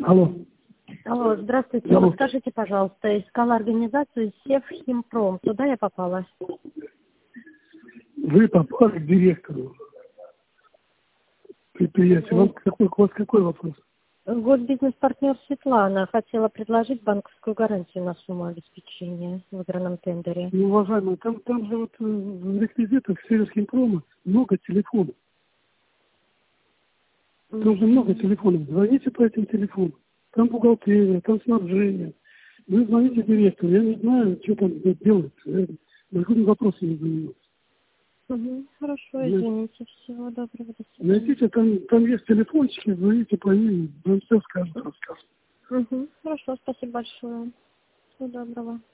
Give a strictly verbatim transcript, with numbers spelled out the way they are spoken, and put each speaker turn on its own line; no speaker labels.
Алло.
Алло, здравствуйте.
Алло.
Вот скажите, пожалуйста, искала организацию Севхимпром. Туда я попала?
Вы попали к директору предприятия. Вам какой, у вас какой вопрос?
Госбизнес-партнер Светлана хотела предложить банковскую гарантию на сумму обеспечения в выигранном тендере.
Ну, уважаемые, там, там же вот э, в реквизитах Северхимпрома много телефонов. Там же много телефонов. Звоните по этим телефонам. Там бухгалтерия, там снабжение. Вы звоните директору. Я не знаю, что там делается. Я другими вопросами не занимаюсь.
Угу, хорошо, извините. Всего доброго. До свидания.
Найдите, там, там есть телефончики, звоните по ним, вам все скажут, расскажут.
Угу, хорошо, спасибо большое. Всего доброго.